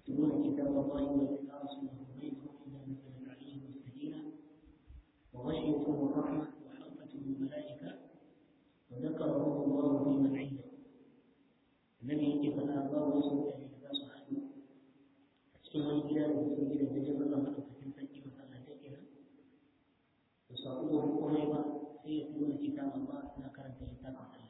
يكتبون كتاب الله ويتبع رسوله بينهم إذا نزلت عليهم السكينة وغشيتهم الرحمة وحفتهم الملائكة وذكرهم الله في من عنده. النبي يجي فلا الله ورسوله أن يتبعوا عنه أشكي من إله وسجد الدجال الله مدى فكين سجي مثلا تكنا وصعوهم قميبا سيتلون كتاب الله سنة كرنت كتاب الله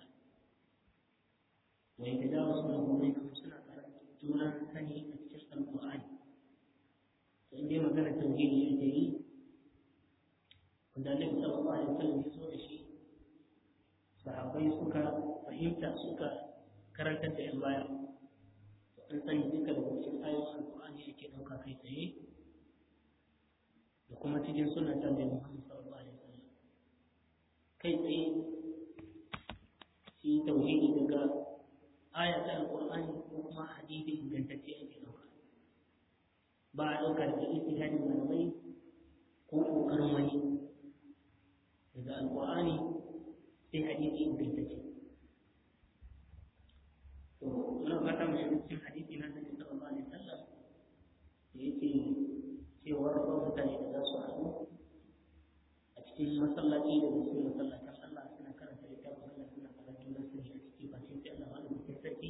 ويتدارسونه بينهم سنة كرنت جولا ثاني أتشرط القرآن. فإنما كان التوحيد يجري wanda Annabi sallallahu alaihi wasallam ya zo da shi sahabbai suka fahimta suka karantar da yan baya to an sani duka da cikin ayoyin Alƙur'ani yake dauka kai tsaye da kuma cikin sunnar Annabi Muhammad sallallahu alaihi wasallam kai tsaye shi tauhidi daga ayatul Alƙur'ani ko kuma hadisi ingantacce ake dauka ba a dauka da ijtihadin malamai ko kokarin wani daga alƙur'ani sai hadisi ingantacce. To muna fata mu shiga cikin hadisi na Annabi sallallahu alaihi wasallam da yake cewa rabon mutane da za su haɗu a cikin masallaci da cikin masallacin Allah suna karanta littafin Allah suna karatu na sirri a ciki ba sai Allah ma da cikin sarki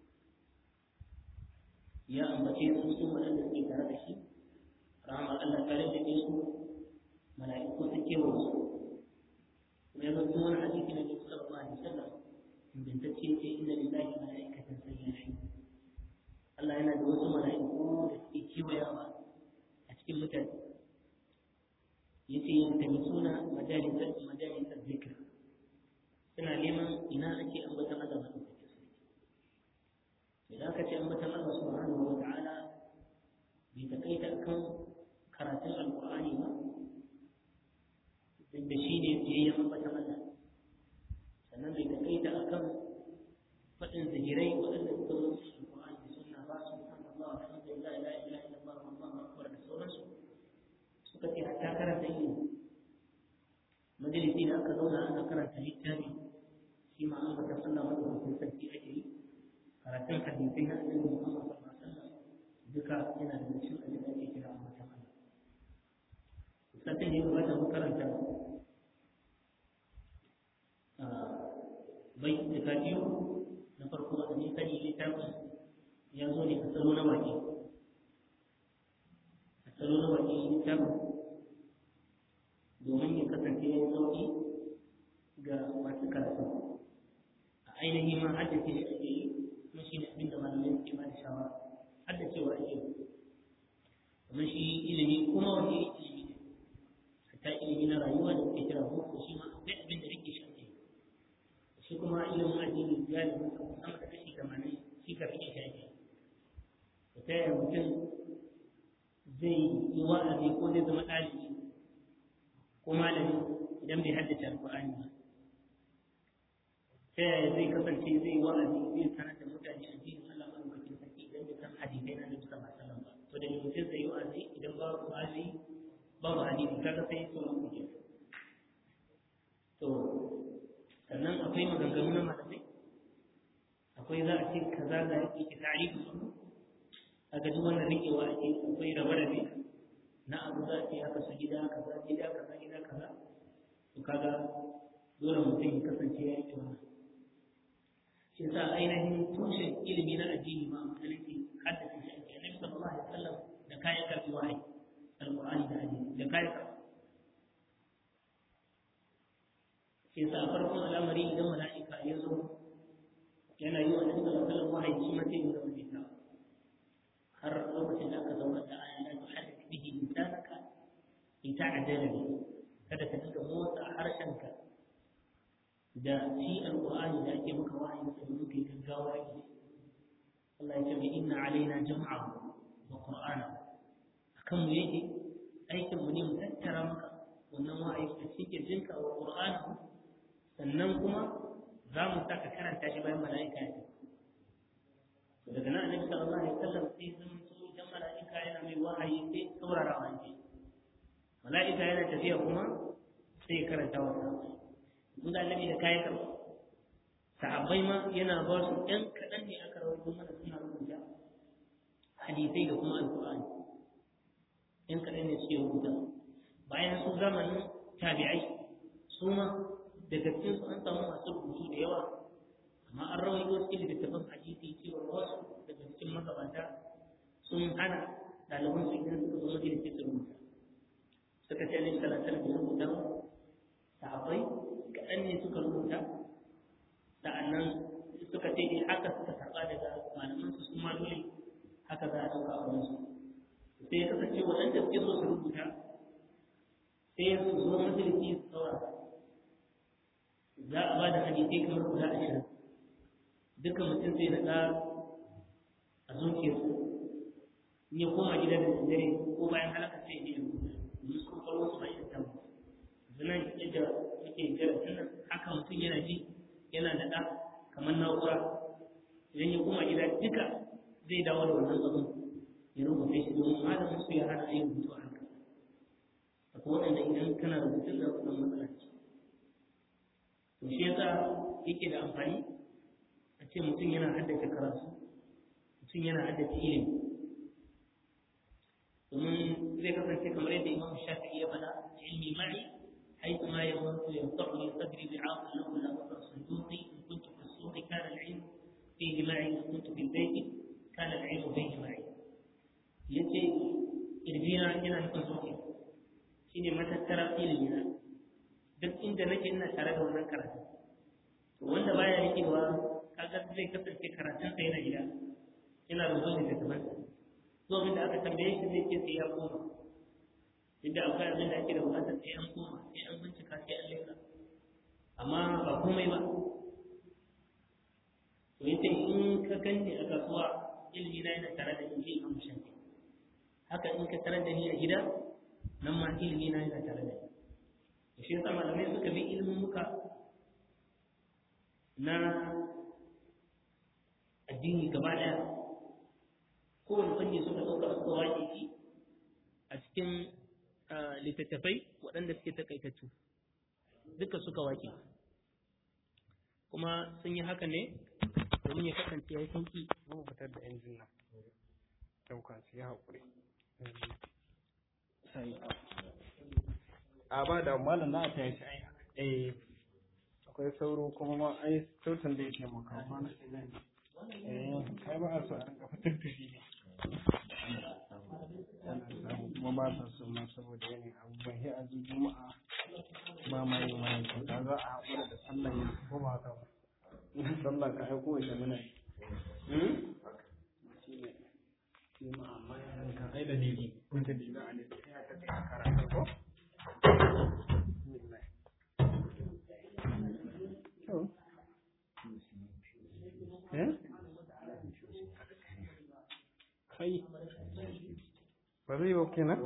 ya ambace su waɗanda suke tare da shi rahama Allah tare da su mala'iku sun kewa su ويقول سمونا حديث النبي صلى الله عليه وسلم من تفسير إن لله ملائكة سيئين الله yana da wasu mala'iku da suke kewayawa a cikin mutane yace yantamisuna majalisar zikr suna neman ina ake ambatan Allah madaukakin sarki idan ka ce ambatan Allah subhanahu wa ta'ala bai takaita kan karatun alqur'ani ba da shi ne tsayayyen ambatan Allah sannan bai takaita a kan faɗin zikirai waɗanda suka zo cikin Alƙur'ani da sunna ba su san Allah alhamdulillah la ilaha illallah wallahu akbar da sauransu suka ce hatta karanta ilimi majalisi da aka zauna ana karanta littafi shi ma ambatan Allah madaukakin sarki ake yi karatun hadisai na Annabi Muhammad sallallahu alaihi wasallam duka yana da cikin abin da ake kira ambatan Allah sabbin ne ba ta makaranta bai da kajiyo na farko da ne sani littafin ya zo ne a tsaro na waƙe littafin domin ya kasance ya yi sauƙi ga masu karatu a ainihi ma haddace shi ake yi kuma shi ne abin da malamai suke ba da shawara haddacewa ake yi kuma shi ilimi kuma wani ilimi ta ilimi na rayuwa da kuke kira boko shi ma akwai abin da rike shi ake shi kuma ilimin addini ya da mutum sama da kashi 80 shi ka rike shi ake ta yaya mutum zai yi wa'azi ko zai zama ɗalibi ko malami idan bai haddace alƙur'ani ba ta yaya zai kasance zai yi wa'azi zai sanar da mutane addinin Allah madaukakin sarki idan bai san hadisai na Nabi sallallahu alaihi wasallam ba to da mutum zai yi wa'azi idan babu wa'azi babu hadisi kaga sai su mutu ke to sannan akwai maganganu na malamai akwai za a ce kaza da yake ki tarihi su kaga duk wannan rikewa ake akwai rabe-rabe na abu za a ce haka su gida kaza to kaga dole mutum ya kasance ya rike wannan shi yasa ainihin tushen ilimi na addini ma musulunci haddace shi ake Annabi sallallahu alaihi wasallam da kayan karfi wahayi alƙur'ani da hadisi da kai ka sai sa farkon al'amari idan mala'ika ya zo yana yi wa Annabi sallallahu alaihi wasallam wahayi shi ma sai ya zama bita har lokacin da aka zauna da aya la tuharrik bihi lisanaka lita'jala bihi kada ka dinga motsa harshenka da shi alƙur'ani da ake maka wahayi da muke gaggawa yake Allah ya ce inna alaina jam'ahu wa qur'anahu kan mu yake aikin mu ne mu tattara maka wannan wa'ayi a cikin jinka wa Qur'ani sannan kuma za mu saka karanta shi bayan mala'ika ya tafi daga nan Annabi sallallahu alaihi wasallam sai zan so idan mala'ika yana mai wahayi sai saurarawa yake mala'ika yana tafiya kuma sai karanta wa sahabbai mun da Annabi da kai ka sahabbai ma yana ba su ɗan kaɗan ne aka rawaito mana suna rubuta hadisai da kuma alƙur'ani in kaɗan ne suke rubuta bayan su zamanin tabi'ai su ma daga cikin su an samu masu rubutu da yawa amma an rawaito cikin littattafan hadisi cewa wasu daga cikin magabata sun hana ɗaliban su idan suka zo majalisi su rubuta suka ce alaihi salatu da rubuta sahabbai kaɗan ne suka rubuta sa'annan suka ce dai haka suka karɓa daga malaman su ma dole haka za a ɗauka a wurin su sai ya kasance waɗanda suke so su rubuta sai su zo majalisi su saurara za a ba da hadisai kamar guda 20 duka mutum zai naɗa a zuciyarsa in ya koma gida da dare ko bayan halaka sai ya rubuta domin su kwallo su bayan ta zanen yadda muke jarasin nan haka mutum yana ji yana naɗa kamar na'ura idan ya koma gida duka zai dawo da wannan abin ya rubuta shi domin malamin su ya hana a yi rubutu a haka akwai waɗanda idan kana rubutun da wannan matsala ce to shi yasa yake da amfani a ce mutum yana haddace karatu mutum yana haddace ilimi domin zai kasance kamar yadda imam shafi'i ya faɗa ilmi ma'i حيث ما يمر ينطعني صدري بعاق له لا وضع صندوقي ان كنت في السوق كان العلم فيه معي وان كنت في البيت كان العلم فيه معي yace ilmina yana nufin zuciya shine matattara ilmina duk inda nake ina tare da wannan karatu to wanda baya rikewa kaga zai kasance karatun sa yana gida yana rubuta da taban zuwa inda aka tambaye shi zai ce sai ya koma inda akwai abin da ake da bukatar sai an koma sai an bincika sai an leka amma ba komai ba to yace in ka ganni a kasuwa ilmi na yana tare da ni a mushanki haka in ka tarar da ni a gida nan ma ilmi na yana tare da ni shi yasa malamai suka bi ilimin muka na addini gaba daya kowane fanni suka ɗauka suka waƙe shi a cikin littattafai waɗanda suke takaitattu duka suka waƙe kuma sun yi haka ne domin ya kasance ya yi sauƙi mun fitar da injin nan ɗaukan su ya haƙuri a ba da malam na ta yi shi akwai sauro kuma ma ai sautin da ya taimaka mana kai ba a so a rinka fitar da shi ne kuma ba sa so ma saboda yanayin abubuwan sai a ji juma'a ba ma yin ma yanzu da za a haƙura da sallah yanzu ko ba haka ba sallah ka aiko wace muna yi shi ne juma'a ma yanzu ka ai da dalili wanda da za a ne ya ta tsaya karatu ko kai ba zai yi wa kenan?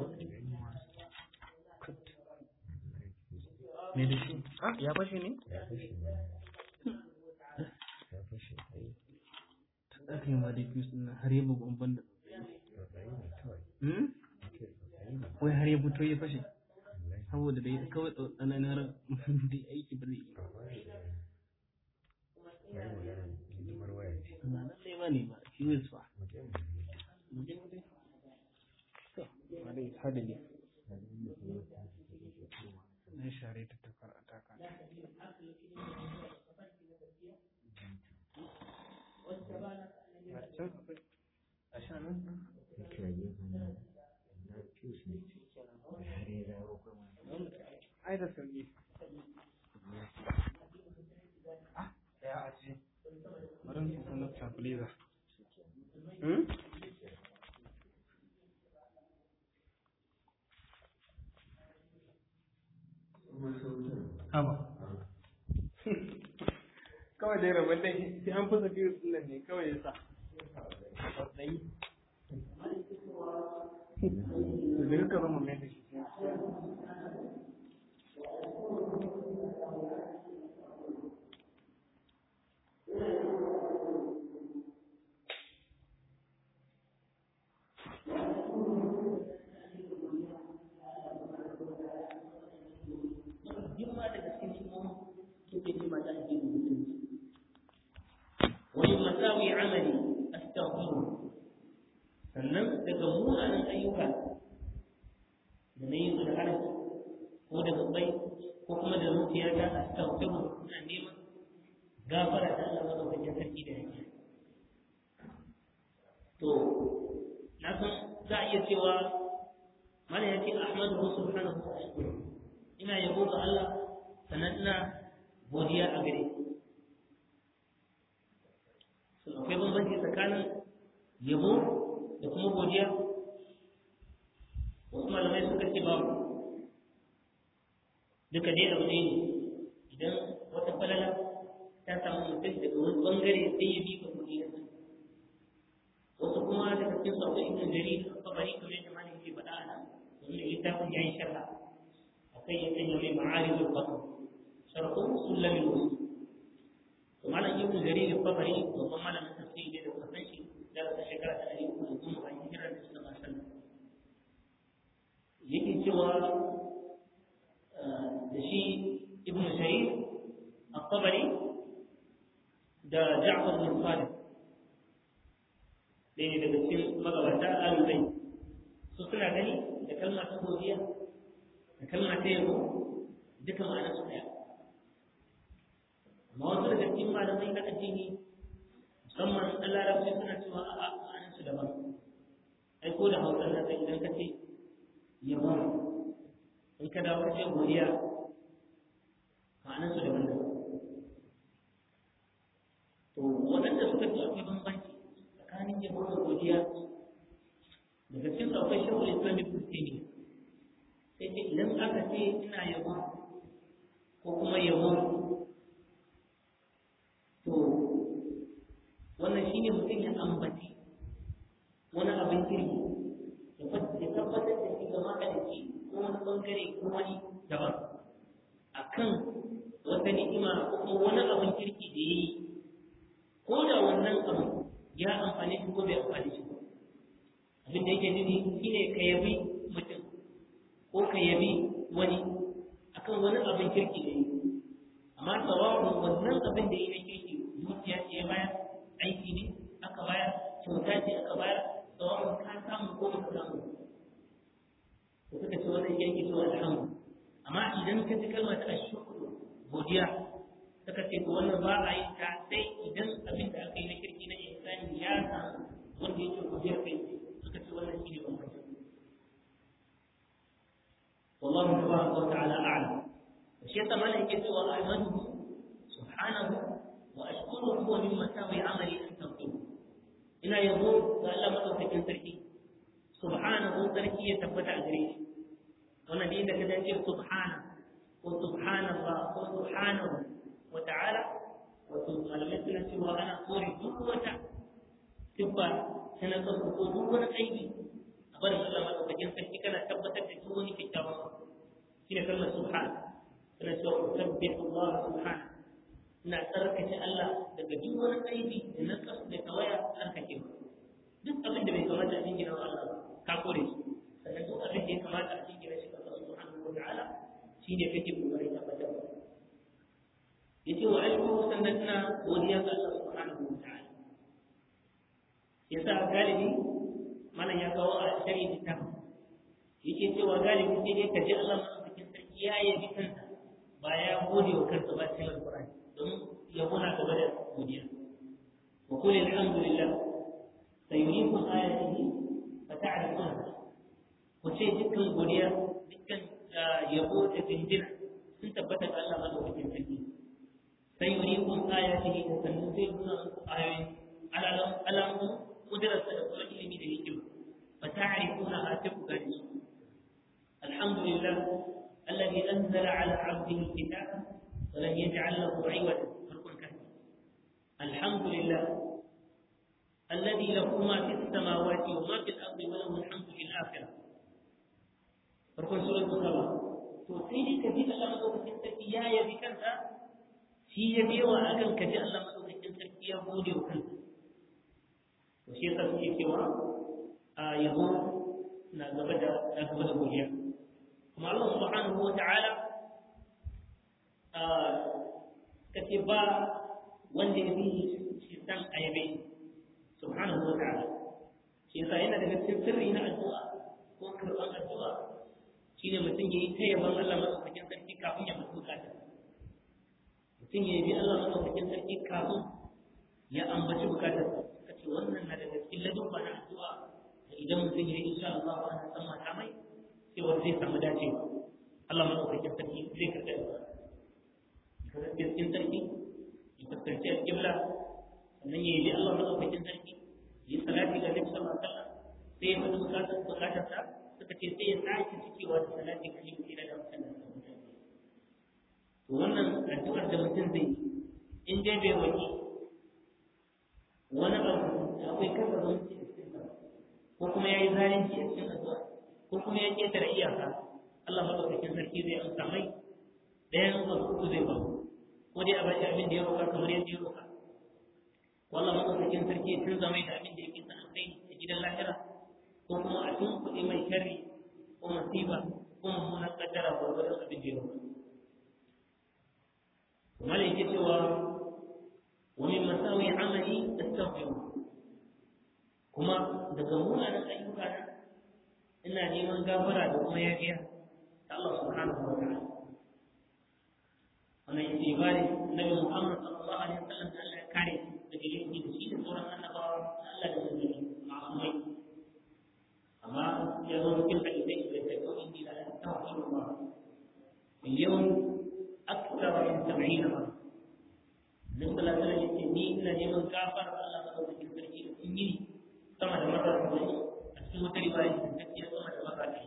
me da shi? ya fashe ne? ya fashe ta ɗakin ma da fiye suna har yi bugun banda wai har ya fito ya fashe saboda da ya kawai tsananin da aiki ba zai yi na sai ba ne ba shi wai suwa wadai hadali na share ta takar a taka a sha nan ai da sauki ya aji bari su sanar tafiliza haba kawai dai rabon dai sai an fasa biyu sunan ne kawai ya sa ɗai da duka zama mai da shi ومن مساوي عملي أستغفره sannan da harshe ko da gabbai ko kuma da zuciya ta astaghfiru ina neman gafara da Allah madaukakin sarki da yake to na san za a iya cewa mana ya ce ahmadu subhanahu wa ta'ala ina yabo ga Allah sannan ina godiya a gare shi akwai bambanci tsakanin yabo da kuma godiya wasu malamai suka ce babu duka dai abu ne idan wata falala ta samu mutum daga wani bangare sai ya bi ga godiya wasu kuma daga cikin su akwai ibn jarir al-tabari kamar yadda malam yake faɗa a nan domin littafin yayin sharha akai ya sanya mai ma'arij al-qasr sharhu sulam al-usul to malam ibn jarir al-tabari babban malamin tafsiri ne da kuka san shi da ta shekara ta 310 bayan hijirar da sallallahu alaihi wasallam yake cewa da shi ibn jarir al-tabari da ja'far bin salih ɗaya daga cikin magabata aluzai su suna gani da kalma ta godiya da kalma ta yabo duka ma'ana su ɗaya amma wasu daga cikin malamai na addini musamman an larabci suna cewa a'a ma'anar su daban ai ko da hausa na sai idan ka ce yabo in ka dawo ka ce godiya ma'anar su daban daban to waɗanda suka ce akwai bambanci tsakanin yabo da godiya daga cikin akwai shawar islamic christianity sai ce idan aka ce ina yabo ko kuma yabo to wannan shine mutum ya ambaci wani abin kirki ya tabbatar da shi gama da shi ko wani bangare ko wani daban akan wata ni'ima ko kuma wani abin kirki da ya yi ko da wannan abin ya amfani shi ko bai amfani shi ba abin da yake nufi shine ka yabi mutum ko ka yabi wani akan wani abin kirki da yi amma sawa'un wannan abin da yi na kirki zuciya ce ya bayar aiki ne aka bayar kyauta ce aka bayar sawa'un ka samu ko ba ka samu ko suka ce wannan shi yake cewa alhamdu amma idan ka ji kalmar ta ashkuru godiya suka ce ko wannan ba a yi ta sai idan abin da aka yi na kirki na insani ya samu wanda yake godiyar kai suka ce wannan shi ne bambanci wallahu tabaraka wa ta'ala a'lam shi yasa malam yake cewa ahmaduhu subhanahu wa ashkuruhu wa min masawi amali an tawfiq ina yabo ga Allah madaukakin sarki subhanahu sarki ya tabbata a gare shi wannan din da kaje ce subhana ko subhanallah ko subhanahu wa ta'ala wato malamai suna cewa ana kore duk wata siffa tana kasu ko duk wani aiki a barin Allah madaukakin sarki kana tabbatar da duk wani kyakkyawan shine kalmar subhana tana cewa usabbihu Allah subhana ina tsarkake Allah daga duk wani aiki da na kasu da tawaya tsarkake ba duk abin da bai kamata a jingina wa Allah ka kore shi sannan duk abin da ya kamata a jingina shi ga Allah subhanahu wa ta'ala shine kake kokarin tabbatar yace wa ashkuru sannan ina godiya ga Allah subhanahu wa ta'ala yasa galibi malam ya kawo a shari'i littafin yake cewa galibi sai dai ka ji Allah madaukakin sarki ya yabi kansa ba ya gode wa kansa ba cikin alqur'ani don yabo na gaba da godiya wa qul alhamdulillah sayuriikum ayatihi fata'rifuna wace dukkan godiya dukkan yabo da jinjina sun tabbata ga Allah madaukakin sarki sayuriikum ayatihi da sannan zai nuna muku ayoyi alamu kudrarsa da kuma ilimi da hikima fata'rifunaha tafkari alhamdulillah alladhi anzala ala 'abdihi al-kitaba wa lam yaj'al lahu 'iwaja farqun kathir alhamdulillah alladhi lahu ma fi as-samawati wa ma fi al-ardi wa lahu al-hamdu fil akhirah farqun surah al-qamar to sai dai kaji Allah madaukakin sarki ya yabi kansa shi ya biyo akan kaji Allah madaukakin sarki ya gode wa kansa to shi yasa suke cewa a yabo na gaba da godiya kuma Allah subhanahu wa ta'ala kace ba wanda ya bi shi san ayabe subhanahu wa ta'ala shi yasa yana daga cikin sirri na addu'a ko karban addu'a shine mutum ya yi ta yaban Allah madaukakin sarki kafin ya mutu bukata mutum ya yabi Allah madaukakin sarki kafin ya ambaci bukatar ka ce wannan na daga cikin ladabba na addu'a da idan mutum ya yi insha Allah ana san mata mai cewa zai samu dacewa Allah madaukakin sarki zai karɓe ba ka cikin sarki ya kasance a kibla sannan ya yabi Allah madaukakin sarki ya yi salati ga Nabi sallallahu alaihi wasallam sai ya faɗi bukatarsa suka ce sai ya sake cikewa da salati ga Nabi sallallahu alaihi wasallam to wannan addu'ar da mutum zai in dai bai wani wani abu da akwai kasa zuci a cikin ko kuma ya yi zalunci a cikin addu'a ko kuma ya ketare iyaka Allah madaukakin sarki zai amsa mai ɗayan wasu uku zai ba ko dai a bashi abin da ya roƙa kamar yadda ya roƙa wallah madaukakin sarki tun zama da abin da yake sanar sai a gidan lahira ko kuma a tun kuɗi mai sharri ko masifa ko mummunan kaddara gwargwadon abin da ya roƙa kuma da yake cewa wani masawi amali astaghfiru kuma daga munanan ayyuka ina neman gafara da kuma yafiya ta Allah subhanahu wa ta'ala wannan yake ibari Nabi Muhammad sallallahu alaihi wasallam da Allah ya kare daga laifi da shi da sauran annabawa da Allah da nabi ma'asumai amma ya zo cikin hadisi da ta ko inni la astaghfirullah al-yawm akthar min 70 marra Nabi sallallahu alaihi wasallam yake ni ina neman gafara Allah madaukakin sarki da sun yi sama da marra a cikin wata riwaya da take sama da marra ɗaya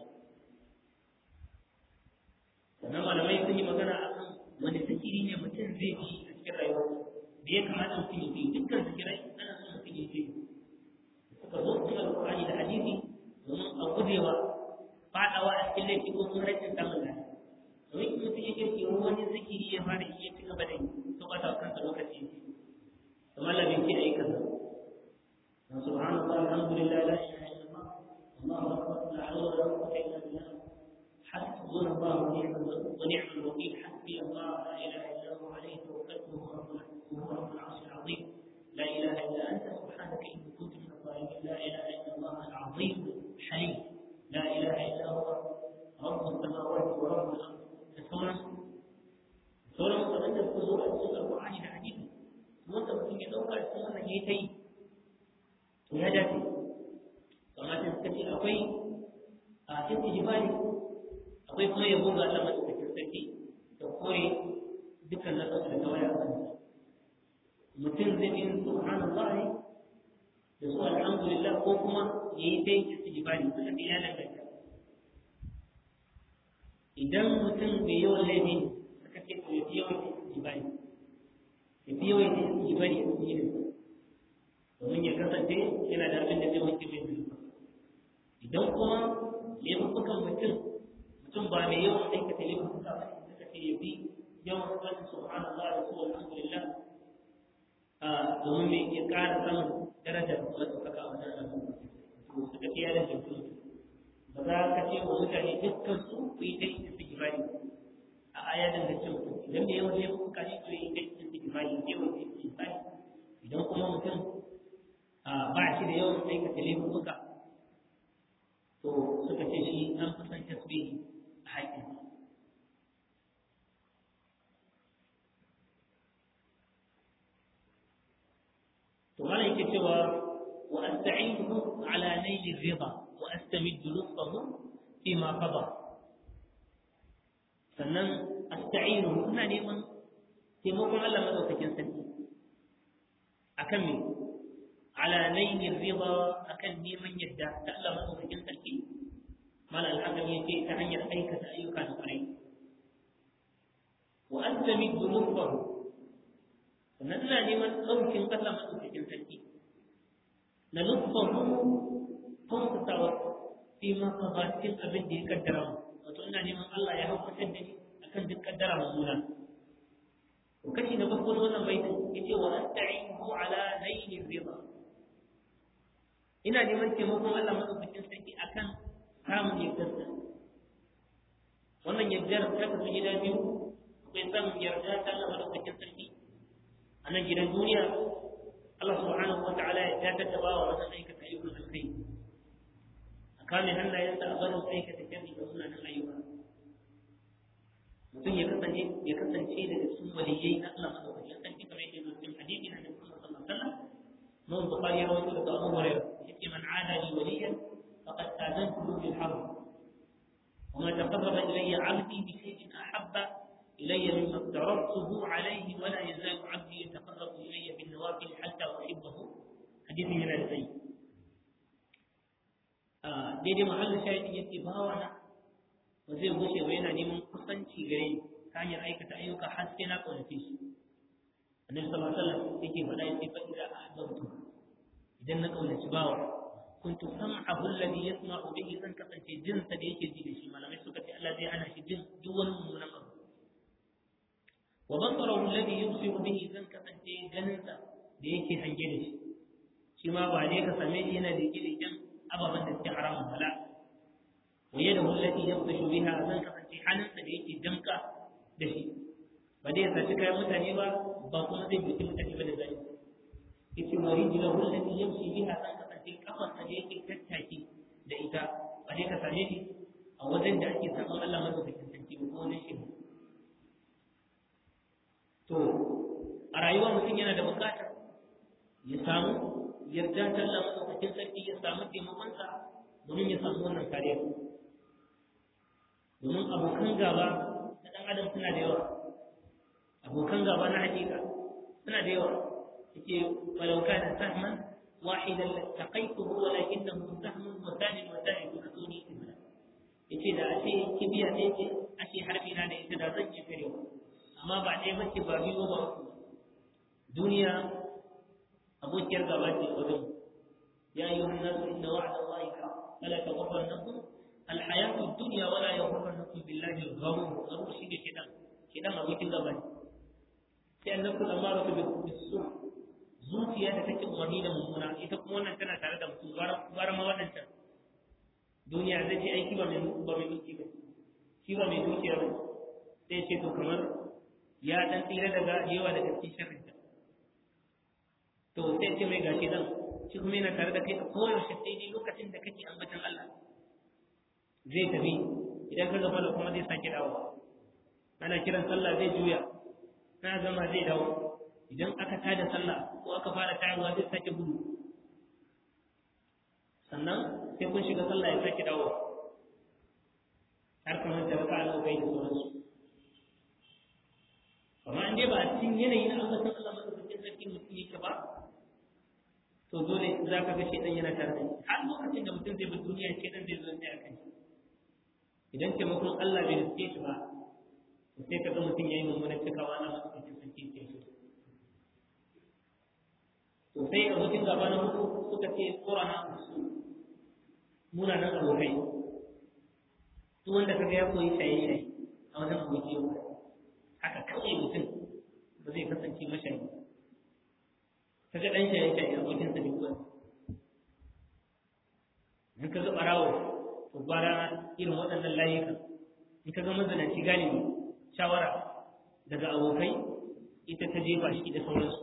sannan malamai sun yi magana akan wani zikiri ne mutum zai yi a cikin rayuwa da ya kamata mutum ya yi dukkan zikirai ana son mutum ya yi suka zo cikin alƙur'ani da hadisi domin a gujewa faɗawa a cikin laifi ko kuma rashin samun lafiya domin in mutum ya kirki wani zikiri ya fara yi ya ci gaba da yi to ba ta kansa lokaci kuma Allah bai ce a yi kaza subhanallah alhamdulillah la ilaha illallah Allahu akbar la hawla wa la quwwata illa billah حسبنا الله ونعم الوكيل حسبي الله لا اله الا هو عليه توكلت وهو رب العرش العظيم لا اله الا انت سبحانك اني كنت من الظالمين لا اله الا الله العظيم الحليم لا اله الا هو رب السماوات ورب الارض sauran waɗanda suka zo a cikin alƙur'ani da hadisi wanda mutum ya ɗauka cikin wannan ya yi ta yi to ya dace kamar da suka ce akwai a cikin jibali akwai kuma yabo ga Allah madaukakin sarki da kore dukkan nasasu da kawai a kansa mutum zai yi subhanallah da su alhamdulillah ko kuma ya yi dai istijbari suka ce ya danganta idan mutum bai yawan laifi suka ce to ya fi yawan istijbari ya fi yawan istijbari a cikin domin ya kasance yana da abin da zai wanke mai zunuba idan kuma laifukan mutum ba mai yawan aikata laifuka ba suka ce ya fi yawan sabon subhanallah da su alhamdulillah domin mai ya ƙara samun darajar da ɗaukaka a wajen Allah to suka ce ya da jinsu ba za ka ce wa mutane dukkan su ku yi ta yi su gibari a aya da ce mutum idan mai yawan laifuka ne to yi ta yi su gibari yawan su gibari idan kuma mutum ba shi da yawan aikata laifuka to suka ce shi an fi son tasbihi a haƙƙin to mana yake cewa wa asta'inuhu ala naili ridha wa astamiddu lutfahu fi ma qada sannan asta'inuhu ina neman taimakon Allah madaukakin sarki akan me ala naili ridha akan neman yadda da Allah madaukakin sarki mala al'adam yake ta hanyar aikata ayyuka na kwarai wa astamiddu lutfahu sannan ina neman ɗaukin Allah maɗaukakin sarki na nufan kwanfutawa fi makabatin abin da ya kaddara mu wato ina neman Allah ya haukatar da ni akan duk kaddara mummuna to kashi na farko na wannan baitin yace wa asta'inuhu ala naili ridha ina neman taimakon Allah maɗaukakin sarki akan samun yardarsa wannan yardar ta kasu gida biyu akwai samun yarda ta Allah maɗaukakin sarki a nan gidan duniya Allah subhanahu wa ta'ala ya tattaba wa wajen aikata ayyukan alkai a kame hannayensa a barin aikata sharri da sunanan ayyuka mutum ya kasance daga cikin waliyai na Allah madaukakin sarki kamar yadda cikin hadisi na Nabi sallallahu alaihi wasallam mun bukhari ya rawaito daga Abu Hurairah yace man ada li waliyan faqad adantu bil harb wa ma taqarraba ilayya 'abdi bi shay'in ahabba ilayya mimma taraktuhu alayhi wa la yazalu 'abdi yataqarrabu ilayya bin nawafil hatta uhibbahu hadisi yana da sai daidai mahallin shahidi yace bawa na ba zai gushe ba yana neman kusanci gare ni ta hanyar aikata ayyuka har sai na ƙaunace shi annabi sallallahu alaihi wasallam yake faɗa yace fa idza ahbabtu idan na ƙaunaci bawa kuntu sam'ahu alladhi yasma'u bihi zan kasance jinsa da yake ji da shi malamai suka ce Allah zai hana shi jin duk wani mummunan abu wa basarahu alladhi yubsiru bihi zan kasance ganinsa da yake hange da shi shi ma ba ne ka same shi yana da gidan ababen da suke haramun bala ويده التي يبطش بها zan kasance hannunsa da yake damka da shi ba dai ya saci kayan mutane ba kuma zai buki mutane ba da zai yace wa rijlahu allati yamshi biha zan kasance kafarsa da yake tattaki da ita ba dai ka same shi a wajen da ake sabon Allah madaukakin sarki ko wajen shi to a rayuwa mutum yana da bukatar ya samu yarda ta Allah madaukakin sarki ya samu taimakonsa domin ya samu wannan kariya domin abokan gaba na ɗan adam suna da yawa abokan gaba na hakika suna da yawa yake walau kana sahman wahidan taqaytuhu walakinahu sahmun wa thani yakuni ibada yace da ashe kibiya ne ce ashe harbi na da ita da zan yi kare amma ba ɗaya bace ba biyu ba duniya abokiyar gaba ce wajen ya ayyuhan nasu inna wa'da allahi haqq fala taghurrannakum الحياة الدنيا ولا يغرنكم بالله الغرور غرور شيء كده abokin gaba ne sai annabi amara bisu zuciya da take umarni da mummuna ita kuma wannan tana tare da mutum bara ma wadannan duniya zai ce aiki ba mai mulki ba shi ba mai dukiya ba sai ce to kamar ya dan tsira daga yawa daga cikin sharrin ta to sai ce mai gashi dan shi kuma yana tare da kai a koyaushe sai dai lokacin da kake ambatan Allah zai tafi idan ka gama da kuma zai sake dawo ana kiran sallah zai juya na zama zai dawo idan aka tada sallah ko aka fara tayarwa zai sake gudu sannan sai kun shiga sallah ya sake dawo har kamar da raka al'ubai da sauransu amma in dai ba a cikin yanayi na Allah sallallahu alaihi wasallam sarki mutum yake ba to dole za ka ga shedan yana tare da shi har lokacin da mutum zai bi duniya shedan zai zo sai a kai idan taimakon Allah bai riske shi ba sai ka ga mutum ya yi mummunan cikawa na masu cikin sarki ke shi to sai abokin gaba na mutu suka ce ƙorana su munanan abokai duk wanda ka ga ya koyi shaye-shaye a wajen aboki yau haka kawai mutum ba zai kasance mashayi ka ga ɗan shaye-shaye abokinsa ne kuwa in ka ga ɓarawo to bara irin waɗannan layuka in ka ga mazanaci galibi shawara daga abokai ita ta jefa shi da sauransu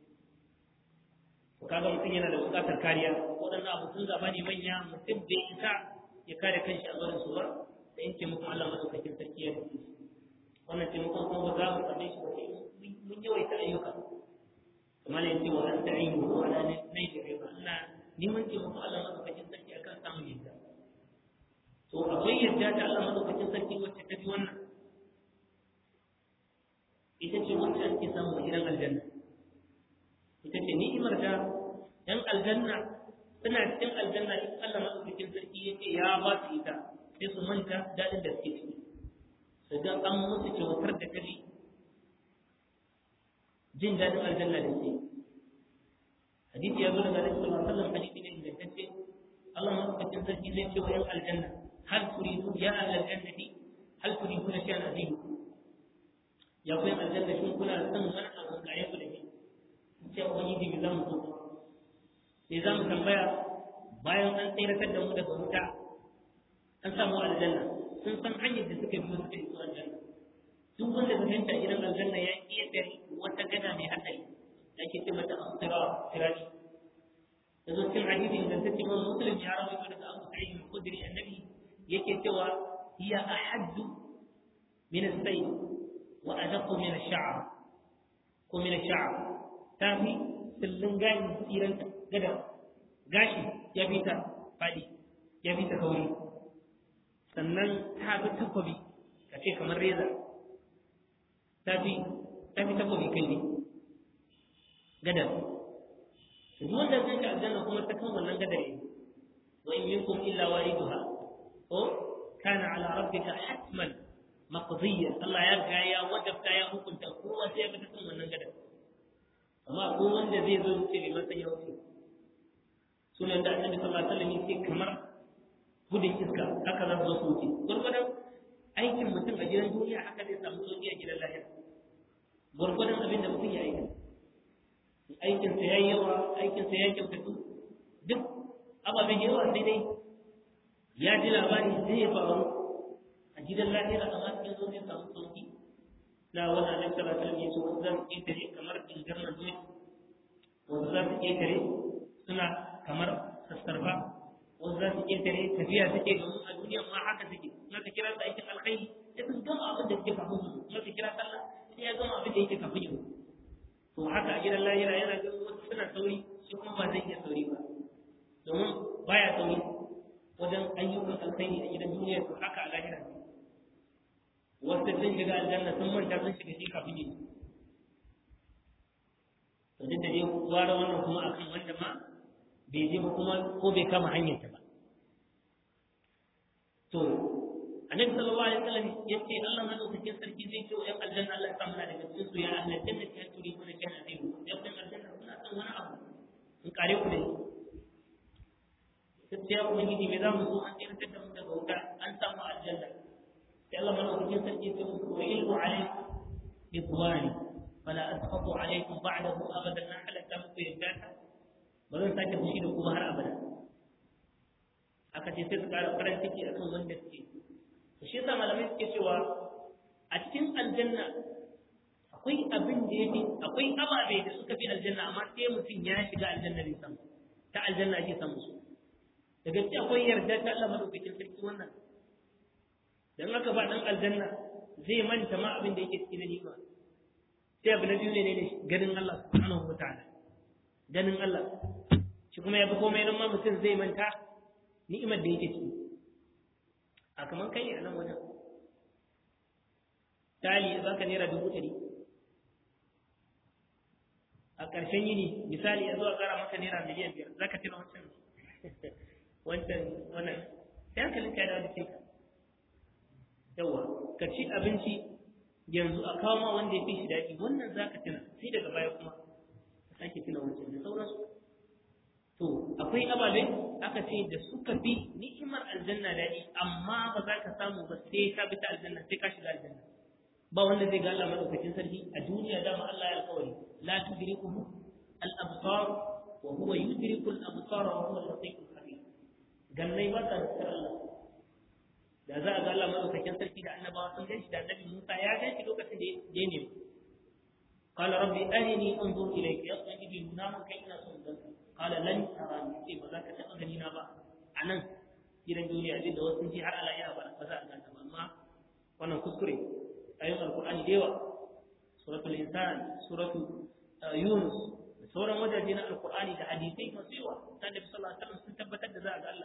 to kaga mutum yana da buƙatar kariya waɗannan abokan gaba ne manya mutum bai isa ya kare kanshi a zuwan su ba da in taimakon Allah madaukakin sarki ya rufe wannan taimakon kuma ba za mu same shi ba sai mun yawaita ayyuka kamar yadda wa an ta'inu wa ala nayi riba Allah neman taimakon Allah madaukakin sarki akan samun yadda to akwai yadda ta Allah madaukakin sarki wacce ta fi wannan ita ce wacce ake samu a gidan aljanna ita ce ni'imar da ɗan aljanna suna cikin aljanna in Allah madaukakin sarki yake ya ba su ita sai su manta daɗin da suke ciki su ga an musu kyautar da kaji jin daɗin aljanna da ke hadisi ya zo daga Nabi sallallahu alaihi wasallam hadisi ne ingantacce Allah madaukakin sarki zai ce wa ‘yan aljanna hal turidu ya ahlal jannati hal turidu na shay'an azidu ya ku ‘yan aljanna shin kuna son wani abu gare ku da shi sai ubangiji bi zamu so sai zamu tambaya bayan an tsiratar da mu daga wuta an samu aljanna sun san hanyar da suka biyo suka iso aljanna duk wanda ka fahimta gidan aljanna ya iya wata gada mai haɗari da ake ce mata asira sirari yazo cikin hadisi ingantacce Imam Muslim ya rawaito daga Abu Sa'id al-Khudri annabi yake cewa hiya ahaddu min as-sayf wa adaqqu min ash-sha'r ko min ash-sha'r tafi sillin gani tsiranta gada gashi ya fita fadi ya fita kauri sannan ta bi takobi kace kamar reza tafi takobi kai ne gadar duk wanda zai ka aljanna kuma ta kan wannan gadar ne wa in minkum illa wariduha ko kana ala rabbika hatman maqdiya Allah ya riga ya wajabta ya hukunta kowa sai ya bi ta kan wannan gadar amma ko wanda zai zo ce bai masa ya wuce sunan da annabi sallallahu alaihi wasallam yake kamar gudun iska haka za su zo su wuce gurgurdan aikin mutum a gidan duniya haka zai samu sauki a gidan lahira gurgurdan abin da mutum ya aika aikinsa ya yi yawa aikinsa ya kyautatu duk ababen yawa sai dai ya ji labari zai ya faru a gidan lahira amma cikin zo zai samu sauki na wannan nan sallallahu alaihi wasallam wasu za su ƙetare kamar dingar najmi wasu za su ƙetare suna kamar sassarfa wasu za su ƙetare tafiya suke domin a duniya ma haka suke na ka kira su aikin alkhairi sai sun gama abin da suke kafin su na ka kira sallah sai ya gama abin da yake kafin yau to haka a gidan lahira yana ganin wasu suna sauri shi kuma ba zai iya sauri ba domin baya sauri wajen ayyukan alkhairi a gidan duniya to haka a lahira ne wasu sun shiga aljanna sun manta sun shiga shi kafin yi to duk da dai gwara wannan kuma akan wanda ma bai je ba kuma ko bai kama hanyar ta ba to annabi sallallahu alaihi wasallam yace Allah madaukakin sarki zai ce wa ƴan aljanna Allah ya samu na daga cikin su ya ahli jannati ya turi kuna kana zai ku ya ƴan aljanna kuna san wani abu in kare ku dai sai ya kuma gidi me za mu so an tsira da mu daga wuta an samu aljanna sai Allah madaukakin sarki ya ce musu wa ilmu alaikum bidwani fala asqatu alaikum ba'dahu abadan na halaka muku yadda ba zan sake fushi da ku har abada aka ce sai su kara farin ciki akan wanda suke shi yasa malamai suke cewa a cikin aljanna akwai abin da yake akwai ababe da suka fi aljanna amma sai mutum ya shiga aljanna bai samu ta aljanna ake samu su daga cikin akwai yarda ta Allah madaukakin sarki wannan dan haka ba dan aljanna zai manta ma abin da yake cikin ni'ima sai abu na biyu ne ganin Allah subhanahu wataala ganin Allah shi kuma ya fi komai nan ma mutum zai manta ni'imar da yake ciki a kaman kai ne a nan wajen tali ya baka naira 100,000 a ƙarshen yini misali ya zo a ƙara maka naira miliyan 5 za ka tuna wancan wannan sai hankalin ka da wani ce yawa ka ci abinci yanzu a kawo ma wanda ya fi shi daɗi wannan za ka tuna sai daga baya kuma ka sake tuna wancan da sauransu to akwai ababe aka ce da suka fi ni'imar aljanna daɗi amma ba za ka samu ba sai ka bi ta aljanna sai ka shiga aljanna ba wanda zai ga Allah madaukakin sarki a duniya dama Allah ya alƙawari la tudrikuhu al-absar wa huwa yudriku al-absar wa huwa al-latif al-khabir gannai ba ta da Allah da za a ga Allah madaukakin sarki da annabawa sun ganshi da annabi Musa ya ganshi lokacin da ya nemi qala rabbi arini anzur ilayka ya ubangiji nuna mun kai ina son ganka qala lan tarani sai ba za ka taɓa gani na ba a nan gidan duniya din da wasu ji har Allah ya ba za a ganta ba amma wannan kuskure ayoyin alqur'ani da yawa suratul insan suratul yunus da sauran wajaje na alqur'ani da hadisai masu yawa da Annabi sallallahu alaihi wasallam sun tabbatar da za a ga Allah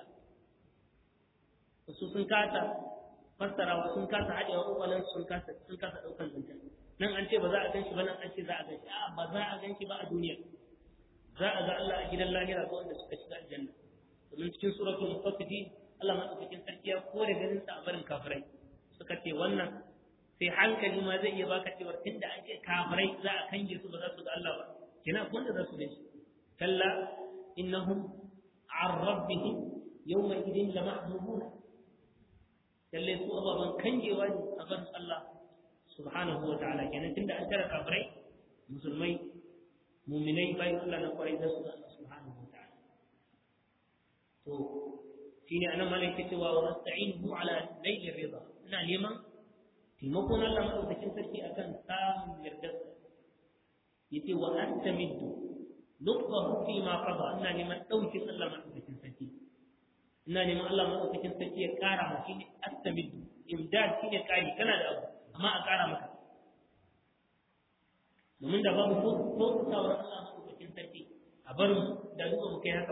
su sun kasa fassarawa sun kasa haɗewa ƙwaƙwalen sun kasa ɗaukar zancen nan an ce ba za a gan shi ba nan an ce za a gan shi a ba za a gan shi ba a duniya za a ga Allah a gidan lahira ga wanda suka shiga aljanna domin cikin suratul mutaffifin Allah madaukakin sarki ya kore ganin sa a barin kafirai suka ce wannan sai hankali ma zai iya baka cewa tunda an ce kafirai za a kange su ba za su ga Allah ba kina wanda za su gan shi kalla innahum an rabbihim yawma idin lamahjubun lalle su ababan kangewa ne a barin Allah subhanahu wa ta'ala kenan tunda an tara kafirai musulmai mu'minai bayan Allah na kwarai da su da Allah subhanahu wa ta'ala to shine anan malaka cewa wa nasta'inu ala laylir rida ina neman taimakon Allah madaukakin sarki akan samun yardarsa yace wa astamiddu lutfahu fi ma qada ina neman daukin Allah madaukakin sarki ina neman Allah madaukakin sarki ya kara mu shine astamid imdad shine kari kana da abu amma a kara maka domin da babu so tsawar Allah madaukakin sarki a bar mu da zuwa mu kai haka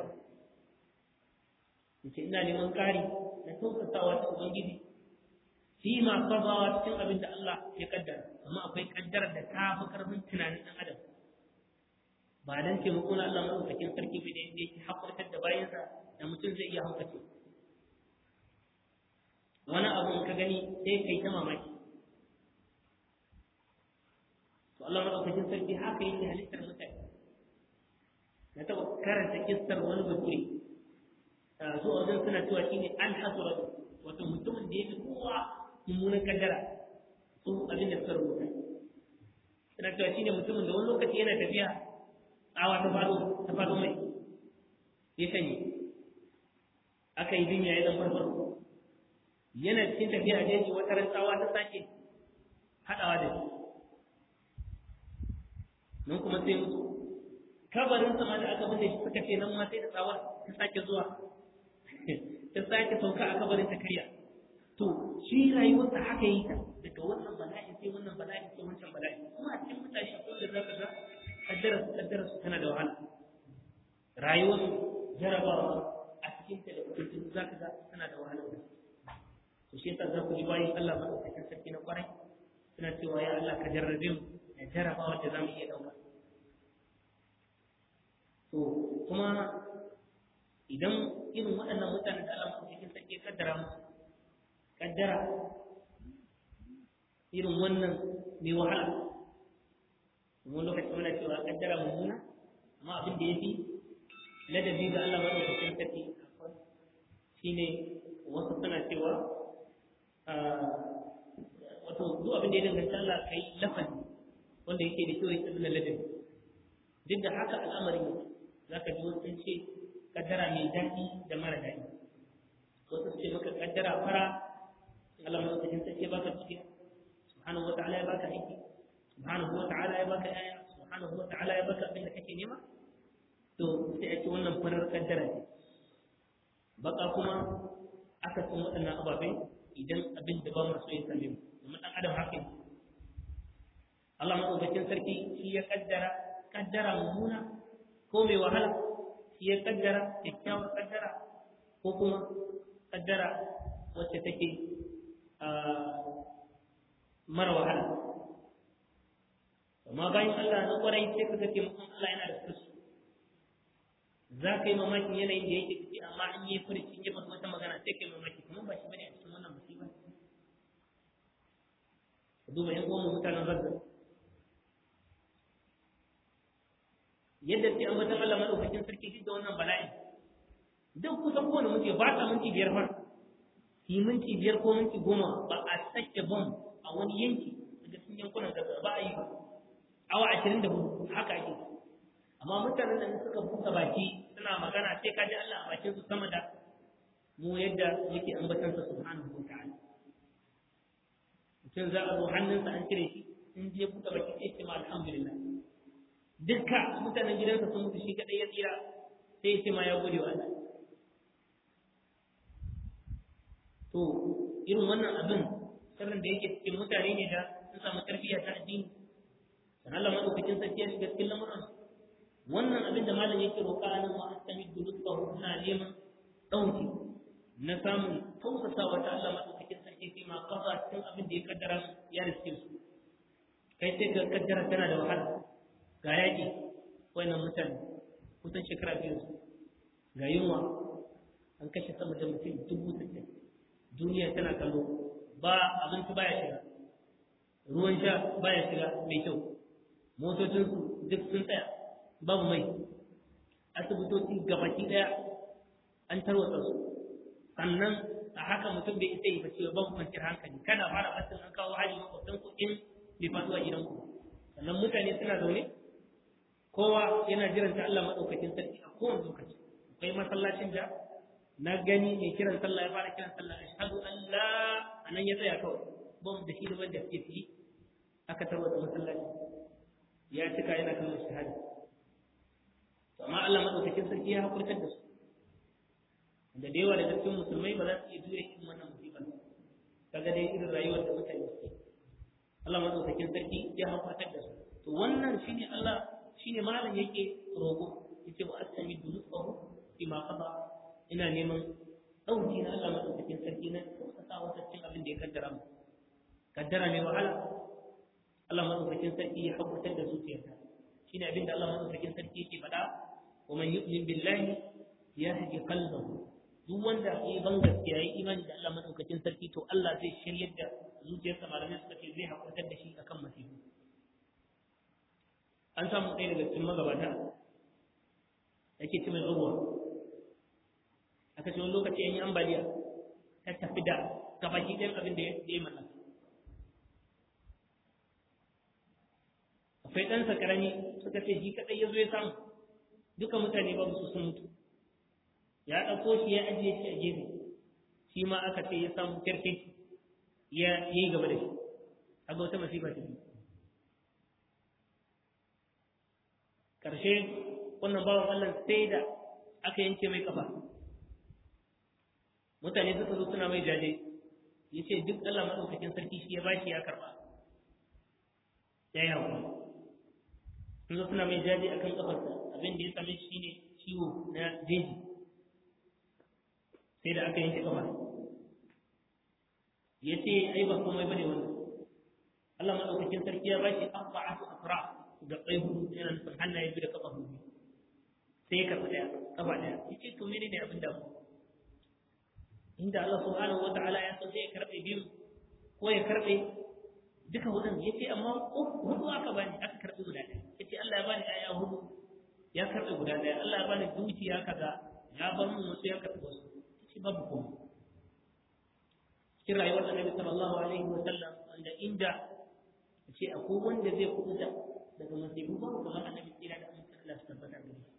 yace ina neman kari na tausasawa ta ubangiji fi ma qada cikin abin da Allah ya kaddara amma akwai kaddara da ta fi karfin tunanin dan adam ba dan ce muku Allah madaukakin sarki bai da yake hakurtar da bayansa da mutum zai iya haukace wani abu in ka gani sai kai ta mamaki to Allah madaukakin sarki haka yake halittar mutane na taɓa karanta kissar wani bature su a wajen suna cewa shine al-hasra wato mutumin da yake kowa mummunan kaddara su abin da suka rubuta suna cewa shine mutumin da wani lokaci yana tafiya tsawa ta faɗo mai ya shanye aka yi jinya ya zan farfaro yana cikin tafiya a jeji wata ran tsawa ta sake haɗawa da shi nan kuma sai mutu kabarin sama da aka bude shi suka ce nan ma sai da tsawar ta sake zuwa ta sake sauka a kabarin ta karya to shi rayuwarsa haka yi ta daga wannan bala'i sai wannan bala'i sai wancan bala'i kuma a cikin mutane akwai da zaka ga kaddara su tana da wahala rayuwar jarabawa a cikin ta da kullum zaka ga tana da wahala to shi yasa za ku ji bayan Allah madaukakin sarki na kwarai suna cewa ya Allah ka jarrabe mu da jarabawa da zamu iya dauka to kuma idan irin waɗannan mutanen da Allah madaukakin sarki ya kaddara musu kaddara irin wannan mai wahala wani lokaci muna cewa kaddara mummuna amma abin da ya fi ladabi ga Allah madaukakin sarki shine wasu suna cewa wato duk abin da ya danganta Allah kai lafazi wanda yake da kyau yake da ladabi duk da haka al'amarin zaka ji wasu sun ce kaddara mai daɗi da mara daɗi wasu su ce maka kaddara fara Allah madaukakin sarki ya baka cikin subhanahu wa ta'ala ya baka aiki subhanahu wa ta'ala ya baka yaya subhanahu wa ta'ala ya baka abin da kake nema to sai a ce wannan farar kaddara ce baka kuma aka san waɗannan ababai idan abin da ba mu so ya same mu domin dan adam haka ne Allah madaukakin sarki shi ya kaddara mummuna ko mai wahala shi ya kaddara kyakkyawar kaddara ko kuma kaddara wacce take mara wahala amma bayan Allah na kwarai sai ka ga taimakon Allah yana da kursu za ka yi mamakin yanayin da yake ciki amma an yi furci ya masu wata magana sai ka yi mamaki kuma ba shi bane a cikin wannan musiba ka duba yan uwan mutanen Gaza yadda sai an batan Allah madaukakin sarki duk da wannan bala'i duk kusan kowane muke ba ta minti biyar fa yi minti biyar ko minti 10 ba a sake bom a wani yanki daga cikin yankunan Gaza ba a yi ba awa 24 haka ake amma mutanen da suka buka baki suna magana sai ka ji Allah a bakin su sama da mu yadda yake ambatan sa subhanahu wa ta'ala mutum za a zo hannunsa an cire shi in je buka baki sai ce ma alhamdulillah dukka mutanen gidansa sun mutu shi kadai ya tsira sai ya ce ma ya gode wa Allah to irin wannan abin sirrin da yake cikin mutane ne da sun samu tarbiyya ta addini dan Allah madaukakin sarki ya shiga cikin lamuran wannan abin da malam yake roƙa anan wa astamiddu lutfahu na neman dauki na samun tausasawa ta Allah madaukakin sarki sai ma kaza cikin abin da ya kaddara ya riske su kai sai ka kaddara tana da wahala ga yaƙi wannan mutane kusan shekara biyu ga yunwa an kashe sama da mutum 60,000 duniya tana kallo ba abinci baya shiga ruwan sha baya shiga mai kyau motocinsu duk sun tsaya babu mai asibitoci gabaki daya an tarwatsa su sannan a haka mutum bai isa yi ba cewa babu kwanciyar hankali kana fara fasin an kawo hali makwabtan ku in bai faɗo a gidanku sannan mutane suna zaune kowa yana jiran ta Allah madaukakin sarki a kowane lokaci akwai masallacin da na gani mai kiran sallah ya fara kiran sallah ashhadu an la anan ya tsaya kawai bom da shi da wanda suke ciki aka tarwata masallaci ya cika yana kallon shahada amma Allah madaukakin sarki ya hakurtar da su da yawa daga cikin musulmai ba za su iya jure irin wannan musibar kaga dai irin rayuwar da mutane suke Allah madaukakin sarki ya hakurtar da su to wannan shine Allah shine malam yake roƙo yace wa astamidu nusfahu bima qada ina neman dauki na Allah madaukakin sarki na sa wata cikin abin da ya kaddara mai wahala Allah madaukakin sarki ya hakurtar da zuciyarsa shine abin da Allah madaukakin sarki yake faɗa wa man yu'min billahi yahdi qalbahu duk wanda ya ban gaskiya yayi imani da Allah madaukakin sarki to Allah zai shiryar da zuciyarsa malamai suka ce zai hakurtar da shi akan masifu an samu ɗaya daga cikin magabata yake ce mai urwa aka ce wani lokaci an yi ambaliya ta tafi da gabaki ɗayan abin da ya yi mallaka akwai ɗansa ƙarami suka ce shi kaɗai ya zo ya samu duka mutane ba su sun mutu ya ɗauko shi ya ajiye shi a gefe shi ma aka ce ya samu kirki ya yi gaba da shi a ga wata masifa ta biyu ƙarshe wannan bawan Allah sai da aka yanke mai kafa mutane suka zo suna mai jaje ya ce duk Allah maɗaukakin sarki shi ya bashi ya karɓa ya yi hawa sun zo suna mai jaje akan kafarsa abin da ya same shi ne ciwo na jeji sai da aka yanke kafa ya ce ai ba komai bane wannan Allah maɗaukakin sarki ya bashi arba'atu afra ga tsaye hudu yana nufin hannaye biyu da kafa hudu sai ya karɓa ɗaya kafa ɗaya ya ce to mene ne abin damu inda Allah subhanahu wa ta'ala ya san sai ya karɓe biyu ko ya karɓe duka hudun ya ce amma hudu aka bani aka karɓi guda ɗaya ya ce Allah ya bani ɗaya hudu ya karɓe guda ɗaya Allah ya bani dukiya kaza ya bar mun wasu ya karɓi wasu ya ce babu komai cikin rayuwar Annabi sallallahu alaihi wa sallam wanda inda ya ce akwai wanda zai kuɓuta daga masifu ba kuma Annabi tsira da amince Allah su tabbata da shi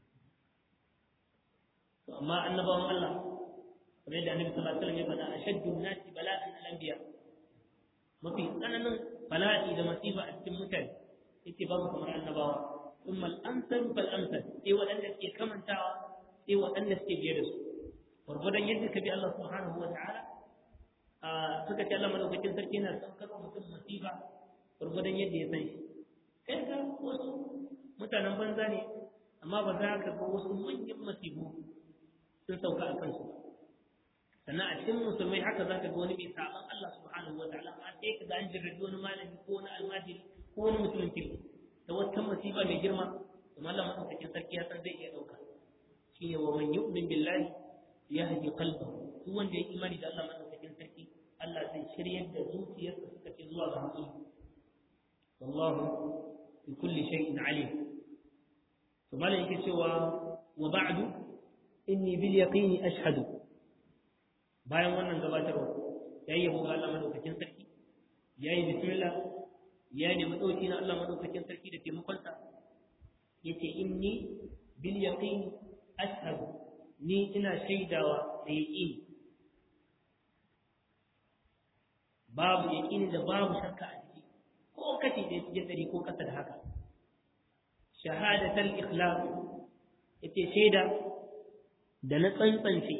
to amma annabawan Allah kamar yadda Annabi sallallahu alaihi wa sallam ya faɗa ashaddu nasi bala'an al-anbiya mafi tsananin bala'i da masifa a cikin mutane yake babu kamar annabawa thumma al-amsal fal amsal sai waɗanda suke kamantawa sai waɗanda suke biye da su gurgudan yadda ka bi Allah subhanahu wa ta'ala suka ce Allah madaukakin sarki yana saukar mutum masifa gurgudan yadda ya san shi kai ka wasu mutanen banza ne amma ba za ka ga wasu manyan masifu sun sauka a kansu ba sannan a cikin musulmai haka za ka ga wani mai saban Allah subhanahu wa ta'ala a sai ka ga an jirgi wani malami ko wani almajiri ko wani mutumin kirki da wata masifa mai girma kuma Allah madaukakin sarki ya san zai iya dauka shine wa man yu'min billahi yahdi qalbahu duk wanda ya imani da Allah madaukakin sarki Allah zai shiryar da zuciyarsa suka ce zuwa ga hakuri wallahu bi kulli shay'in alim to malai yake cewa wa ba'du inni bil yaqini ashhadu bayan wannan gabatarwa ya yi yabo ga Allah madaukakin sarki ya yi bismillah ya nemi ɗauki na Allah madaukakin sarki da taimakonsa ya ce inni bil yaqini ashhadu ni ina shaidawa da yaqini babu yaqini da babu shakka a ciki ko kace da cikin dari ko kasa da haka shahadatul ikhlas yace shaida da na tsantsance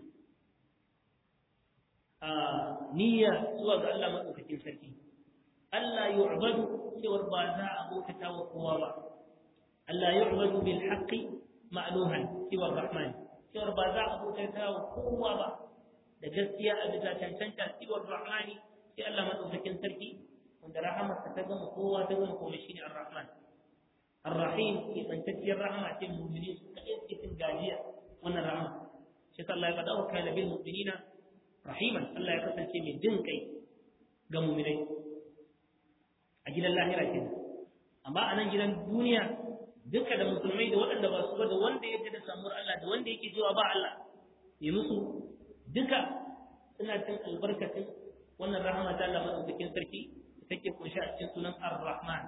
niyya zuwa ga Allah madaukakin sarki Allah yu'badu cewar ba za a bautata wa kowa ba Allah yu'badu bil haqqi ma'luhan cewa rahman cewar ba za a bautata wa kowa ba da gaskiya a bisa cancanta cewa rahmani sai Allah madaukakin sarki wanda rahamarsa ta gama kowa ta gama komai shine ar-rahman ar-rahim ke tsantacciyar rahama ce mu'mini su kaɗai suke cin gajiya wannan rahama shi Allah ya faɗa wa kana bil mu'minina rahiman Allah ya kasance mai jin kai ga mu'minai a gidan lahira kenan amma a nan gidan duniya duka da musulmai da waɗanda ba su ba da wanda ya da samuwar Allah da wanda yake cewa ba Allah ya musu duka suna cin albarkacin wannan rahama ta Allah madaukakin sarki da take kunshi a cikin sunan Ar-Rahman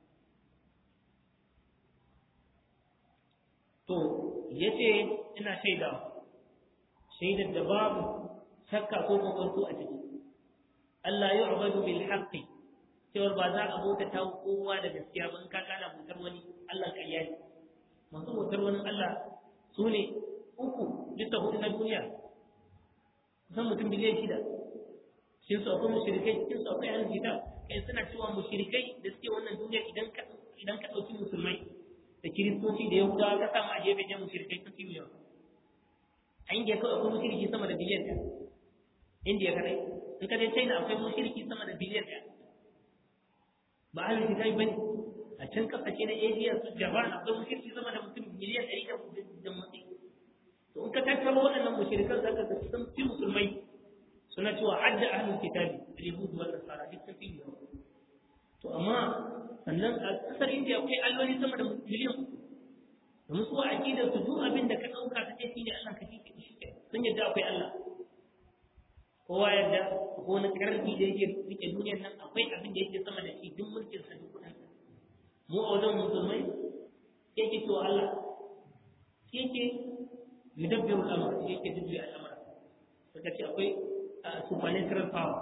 to yace ina shaidar da babu shakka ko kokonto a ciki Allah yu'badu bil haqqi cewar ba za a bautata kowa da gaskiya ba in ka kana bautar wani Allah ƙarya ne masu bautar wani Allah su ne 3/4 na duniya, kusan mutum biliyan 6. Shin su akwai mushrikai, cikin su akwai ahlul kitab, kai suna cewa mushrikai da suke wannan duniya idan ka ɗauki musulmai da kiristoci da yahudawa ka samu a gefe jan mushrikai sun fi yawa. A Indiya kawai akwai mushriki sama da biliyan 1. Indiya kadai. In ka je China akwai mushriki sama da biliyan 1. Ba ahlul kitab bane. A can kasashe na Asia su Japan akwai mushriki sama da mutum miliyan 100 da mutum. To in ka tattaro waɗannan mushrikan zaka ga sun fi musulmai. Suna cewa hadda ahlul kitabi al-yahud wal nasara duk sun fi yawa. To amma sannan a kasar India akwai alloli sama da miliyan 3. da musu a aqidar su duk abin da ka dauka ka ce shine Allah ka shi sun yadda akwai Allah. Kowa yadda ko na karfi da yake rike duniyar nan akwai abin da yake sama da shi duk mulkin sa duk kudin. Mu a wajen musulmai yake to Allah yake yudabbiru al-amr yake dubi al-amr. Suka ce akwai supernatural power.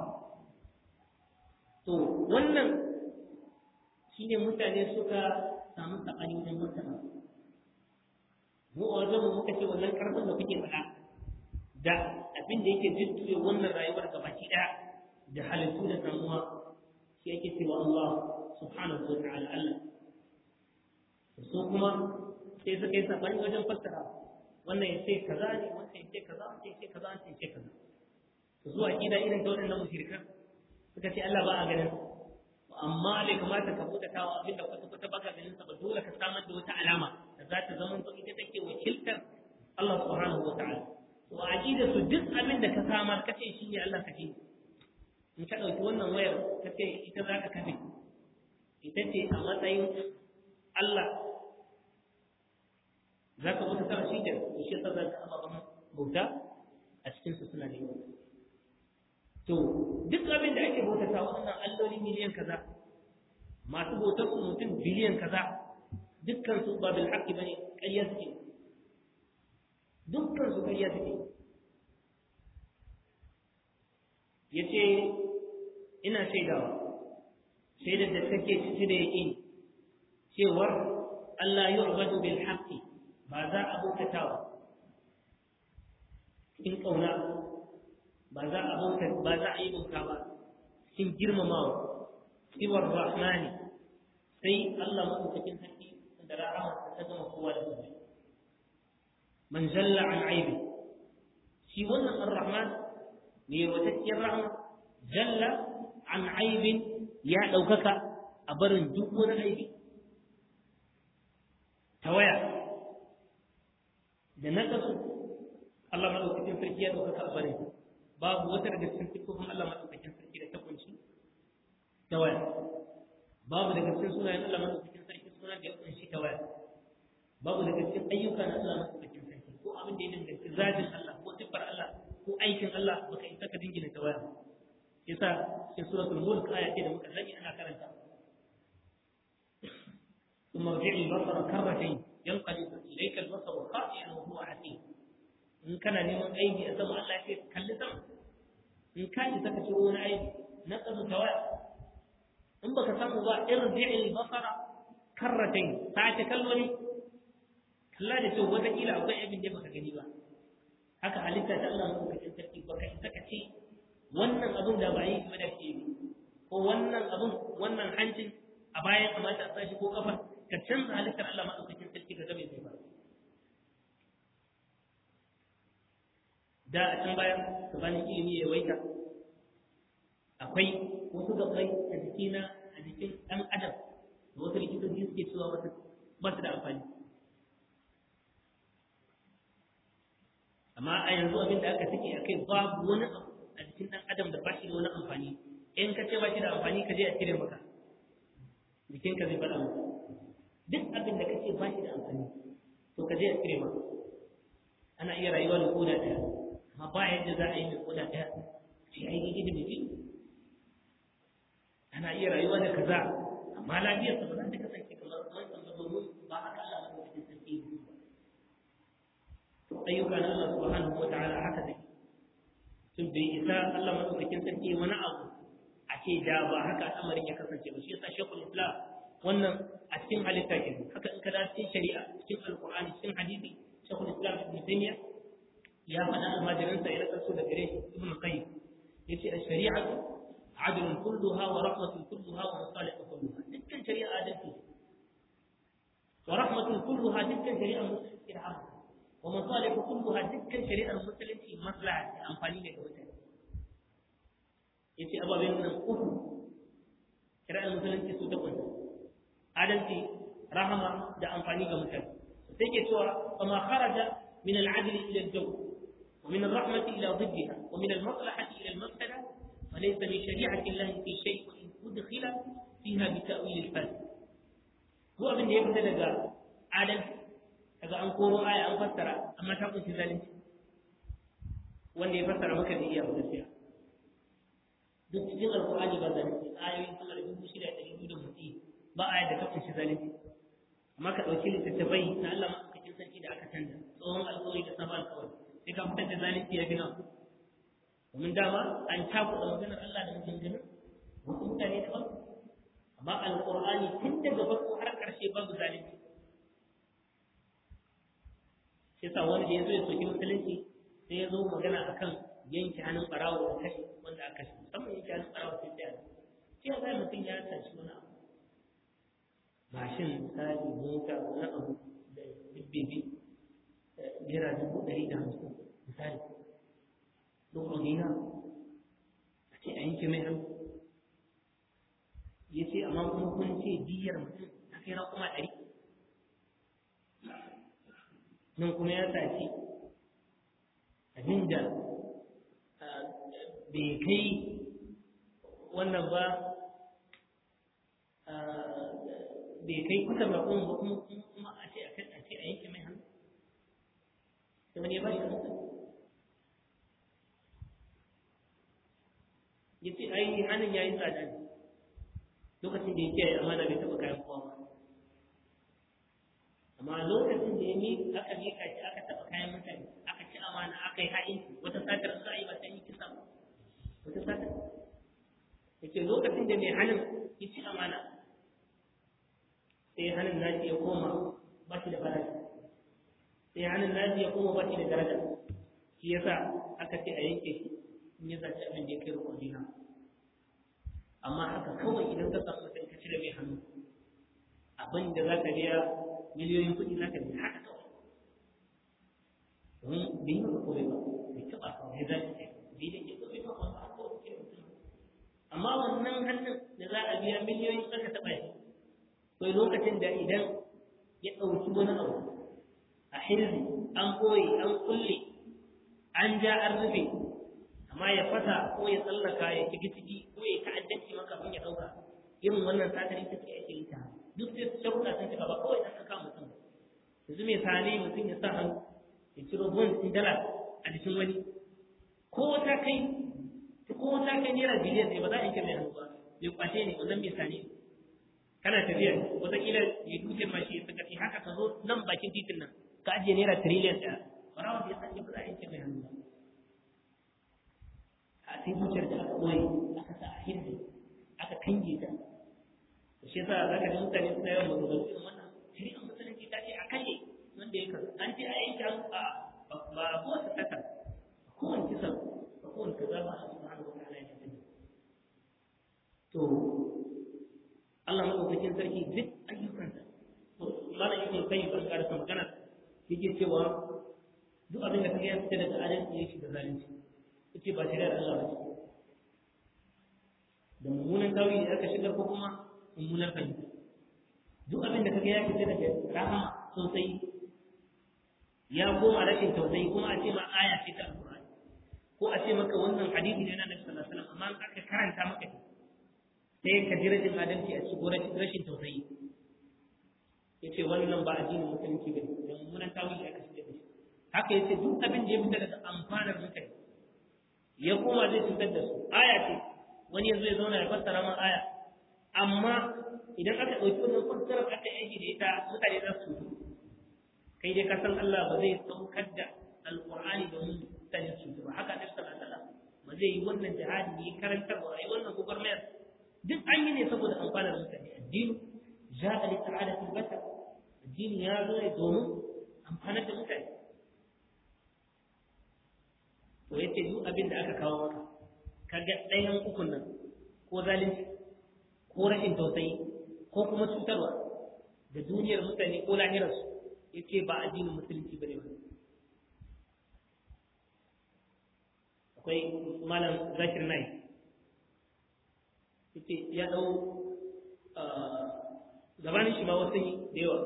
To wannan shine mutane suka samu sabani wajen masana. Mu a wajen mu muka ce wannan karfin da kuke faɗa da abin da yake jujjuya wannan rayuwar gabaki ɗaya da halittu da samuwa shi yake cewa Allah subhanahu wa ta'ala Allah. So kuma sai suka yi sabani wajen fassara wannan ya ce kaza ne, wannan ya ce kaza, wannan ya ce kaza, wannan ya ce kaza. Zuwa kida irin ta waɗannan mushrikan suka ce Allah ba a ganin, amma bai kamata ka buɗe kawo abin da kwata-kwata ba ka ganin sa ba, dole ka samar da wata alama da za ta zama to ita take wakiltar Allah subhanahu wa ta'ala. To a aqida su duk abin da ka samar kace shi ne Allah kake. In ka dauki wannan wayar kace ita za ka kafe, ita ce a matsayin Allah za ka bauta ta shi da shi yasa za ka ababen bauta a cikin su suna da yawa. To duk abin da ake bautata waɗannan alloli miliyan kaza, masu bautar su mutum biliyan kaza, dukkan su ba bil haqqi bane, ƙarya suke. Dukkan su ƙarya suke. Yace ina shaidawa shaidar da take cike da yaqini cewar Allah yu'badu bil haqqi, ba za a bautatawa in kauna, ba za a yi bauta ba cikin girmamawa siwar rahmani sai Allah madaukakin sarki da rahama ta gama kowa da kowa. Man jalla an aibi, shi wannan ar-rahman ne watacciyar rahama, jalla an aibin ya ɗaukaka a barin duk wani aibi, tawaya da naqasu Allah madaukakin sarki ya ɗaukaka a barin. Babu wata daga cikin sifofin Allah madaukakin sarki da ta kunshi tawaya. Babu daga cikin sunayen Allah madaukakin sarki suna da ya kunshi tawaya. Babu daga cikin ayyuka na Allah madaukakin sarki ko abin da ya danganci zatin Allah ko siffar Allah ko aikin Allah baka isa ka dingina tawaya. Yasa cikin suratul mulk aya ce da muka sani ana karanta. ثم ارجع البصر كرتين ينقلب اليك البصر خاسئا وهو حسير. in kana neman aiki a sama Allah ya kalli sama, in ka isa ka ciro wani aiki na tsarin tawaya, in baka samu ba irji'il basara karratain, sace kalloli kalla da cewa wata kila akwai abin da baka gani ba. Haka halitta ta Allah madaukakin sarki baka isa ka ce wannan abin da ba yi shi ba da ke ko wannan abin wannan hancin a bayan kamata a sashi ko kafar ka canza halittar Allah madaukakin sarki ka gabe sai ba. Da a can bayan gabanin ilimi ya waita akwai wasu gabai a jikina a jikin ɗan adam da wasu likitoci suke cewa ba su da amfani, amma a yanzu abin da aka sake a kai babu wani abu a jikin ɗan adam da ba shi da wani amfani. In ka ce ba shi da amfani ka je a cire maka, jikinka zai faɗa maka. Duk abin da ka ce ba shi da amfani to ka je a cire maka. Ana iya rayuwa da koda ɗaya, amma ba yadda za a yi mai koda ɗaya sai a yi gidi mai ana iya rayuwa da kaza amma lafiyar sa ba za ta kasance kamar wancan ba, domin ba haka Allah ba cikin sarki ba. To ayyuka na Allah subhanahu wa ta'ala haka take. Tun bai isa Allah madaukakin sarki wani abu a ce da ba haka al'amarin ya kasance ba. Shi yasa Sheikhul Islam wannan a cikin halitta ke haka in ka da cikin shari'a cikin alqur'ani cikin hadisi shaykhul islam ibn taymiyyah ya faɗa almajiransa ya rasu da gare shi ibn qayyim yace ash-shari'atu adlun kulluha wa rahmatun kulluha wa masalihu kulluha dukkan shari'a adalci wa rahmatun kulluha dukkan shari'a musulunci da rahma wa masalihu kulluha dukkan shari'ar musulunci maslaha amfani ne ga mutane yace ababen nan uku shari'ar musulunci su ta kunta adalci rahama da amfani ga mutane sai ke cewa fa ma kharaja min al-adl ila al-jawr wa min ar-rahmah ila ضدها ومن المصلحة إلى المفسدة فليس من شريعة الله في شيء أدخل فيها بتأويل الفاسد هو ابن يبدا daga adalci kaga an koro aya an fassara amma ta kunshi zalunci wanda ya fassara maka da iya gaskiya duk cikin alqur'ani ba zalunci ayoyin sama da 6,200 da mutu ba aya da ta kunshi zalunci amma ka dauki littattafai na Allah madaukakin sarki da aka canza tsohon alƙawari da sabon alƙawari sai ka fitar da zalunci ya gina domin dama an takuɗa maganar Allah da maganganun wasu mutane daban amma alƙur'ani tun daga farko har ƙarshe babu zalunci shi yasa wani da ya zo ya soki musulunci sai ya zo magana akan yanke hannun ɓarawo da kashe wanda aka kashe musamman yanke hannun ɓarawo sai da shi ya zai mutum ya tashi wani abu mashin misali mota wani abu da dubbebi naira 150 misali lokacin dina a ce a yanke mai hannu ya ce amma kuma kun ce diyar mutum ta kai kuma 100 nan kuma ya sace abinda bai kai wannan ba bai kai kusa ba kuma a ce a yanke mai hannu sai wani ya ba shi hannu ya ce ai hannun ya yi tsada ne lokacin da ya kiyaye amana bai taɓa kayan kowa ba amma lokacin da ya aka miƙa shi aka taɓa kayan mutane aka ci amana aka yi ha'inci wata satar za a yi ba sai yi kisa ba wata satar ya ce lokacin da mai hannun ya ci amana sai hannun nashi ya koma ba shi da farashi sai hannun nashi ya koma ba shi da daraja shi yasa aka ce a yanke shi in ya zaci abin da ya kai rukun dina amma haka kawai idan ka samu mutum ka cire mai hannu abin da za ka biya miliyoyin kuɗi za ka biya haka kawai domin bai yi maka kore ba bai taɓa ka wani zaci ce bai da ke kawai ba wani haka wani ke mutum amma wannan hannun da za a biya miliyoyin aka taɓa shi kai lokacin da idan ya ɗauki wani abu a hirzi an koyi an kulle an ja an rufe amma ya fasa ko ya tsallaka ya ciki ko ya ta'addanci maka abin ya dauka irin wannan satari ta ce ake yi ta duk sai sharuɗa sun cika ba kawai dan aka mutum yanzu mai sane mutum ya sa hannu ya ciro bon ɗin dala a jikin wani ko ta kai naira biliyan ne ba za a yanke mai hannu ba mai kwace ne wannan mai sane kana tafiya wataƙila ya duke mashi ya saka haka ka zo nan bakin titin nan ka ajiye naira tiriliyan ɗaya ba rawar da ya sanya ba za a yanke mai hannu ba a sai zuciyar da aka ɓoye aka sa a hirzi aka kange ta shi yasa za ka ji mutane suna yawan maganganu irin wannan shari'ar musulunci ta ce a kashe wanda ya kasu an ce a yanke hannu ba a kowace kasa a kowane kisan a kowane kaza ba a subhanahu wa ta'ala ya sani to Allah madaukakin sarki duk ayyukansa mana ibn qayyim ban karasa magana yake cewa duk abin da kaga ya fita daga adalci ya shiga zalunci yace ba shari'ar Allah ba ce da mummunan tawili aka shigar ko kuma mummunan fahimta duk abin da kaga ya fita daga rahama sosai ya koma rashin tausayi kuma a ce ma aya ce ta alqur'ani ko a ce maka wannan hadisi ne na Nabi sallallahu alaihi wasallam amma aka karanta maka sai ka ji rashin adalci a cikin rashin tausayi yace wannan ba addinin musulunci bane da mummunan tawili aka shigar da shi haka yace duk abin da ya fita daga amfanar mutane ya koma zai cutar da su aya ce wani yanzu ya zauna ya fassara man aya amma idan aka ɗauki wannan fassarar aka aiki da ita mutane za su cutu kai dai ka san Allah ba zai saukar da alƙur'ani da mutane su cutu ba haka Annabi sallallahu alaihi wasallam ba zai yi wannan jihadi ne karantarwa ai wannan gwagwarmayar duk an yi ne saboda amfanar mutane addini ja'a li sa'adati al-bashar addini ya zo ne domin amfanar da mutane to yace duk abin da aka kawo maka kaga ɗayan ukun nan ko zalunci ko rashin tausayi ko kuma cutarwa da duniyar mutane ko lahirarsu yace ba addinin musulunci bane ba akwai malam zakir nai yace ya dau gabanin shi ma wasu da yawa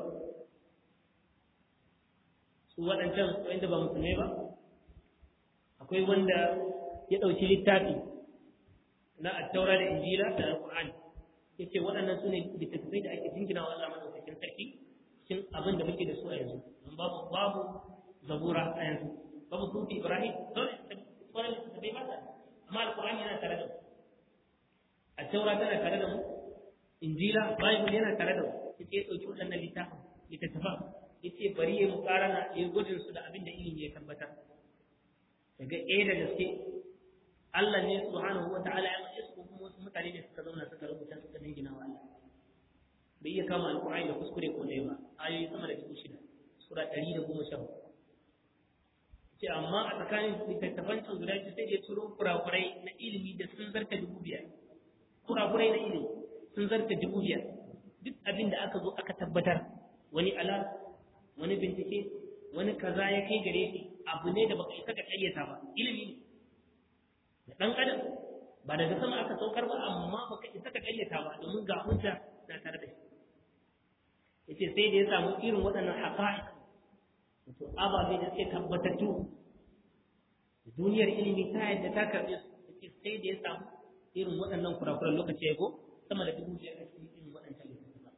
su waɗancan wanda ba musulmai ba akwai wanda ya ɗauki littafi na attaura da injila da alƙur'ani ya ce waɗannan su ne littattafai da ake jingina wa Allah madaukakin sarki cikin abin da muke da su a yanzu don babu zabura a yanzu babu sufi ibrahim dole wani littattafai ba ta amma alƙur'ani yana tare da mu attaura tana tare da mu injila bible yana tare da mu ya ce ya ɗauki waɗannan littattafan ya ce bari ya mukarana ya gwajin su da abin da ilimi ya tabbatar daga da gaske Allah ne subhanahu wa ta'ala ya mace su kuma wasu mutane ne suka zauna suka rubuta suka dingina wa Allah bai iya kama alƙur'ani da kuskure ko dai ba ayoyi sama da 6,000 sura 114 ce amma a tsakanin littattafan can guda biyu sai ya turo kurakurai na ilimi da sun zarta 5,000 kurakurai na ilimi sun zarta 5,000 duk abin da aka zo aka tabbatar wani ala wani bincike wani kaza ya kai gare shi abu ne da baka isa ka ƙayyata ba ilimi ne da ɗan adam ba daga sama aka saukar ba amma baka isa ka ƙayyata ba domin ga hujja na tare da shi yace sai da ya samu irin waɗannan haqa'iq to ababe da suke tabbatattu duniyar ilimi ta yadda ta karɓe su yace sai da ya samu irin waɗannan kurakuran lokaci ya go sama da 5,000 a cikin irin waɗancan littattafan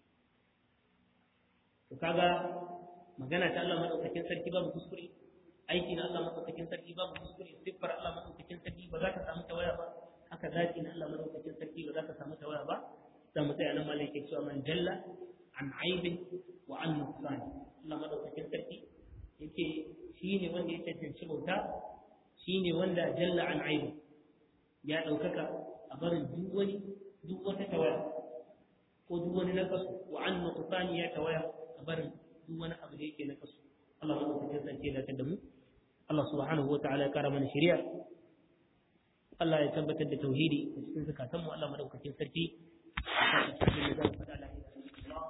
to kaga magana ta Allah madaukakin sarki babu kuskure aiki na Allah madaukakin sarki babu kuskure siffar Allah madaukakin sarki ba za ka samu tawaya ba haka zaki na Allah madaukakin sarki ba za ka samu tawaya ba da mutai anan malai ke cewa man jalla an aibin wa an nuqsan Allah madaukakin sarki yake shine wanda ya tantance bauta shine wanda jalla an aibi ya daukaka a barin duk wata tawaya ko duk wani nakasu wa an nuqsan ya tawaya a barin duk wani abu da yake na kasu Allah madaukakin sarki ya dace da mu Allah subhanahu wataala ya kara mana shari'a Allah ya tabbatar da tauhidi a cikin zakatan mu Allah madaukakin sarki ya da fada la ilaha illallah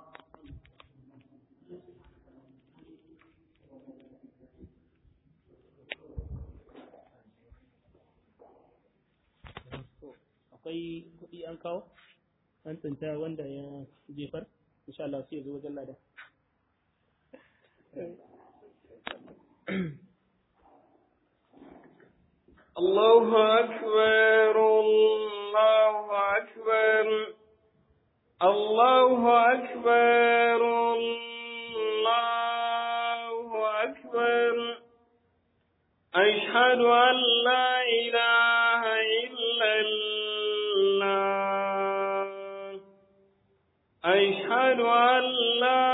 akwai kuɗi an kawo an tsinta wanda ya jefar insha Allah sai ya zo wajen ladan الله أكبر الله أكبر الله أكبر الله أكبر أشهد أن لا إله إلا الله أشهد أن لا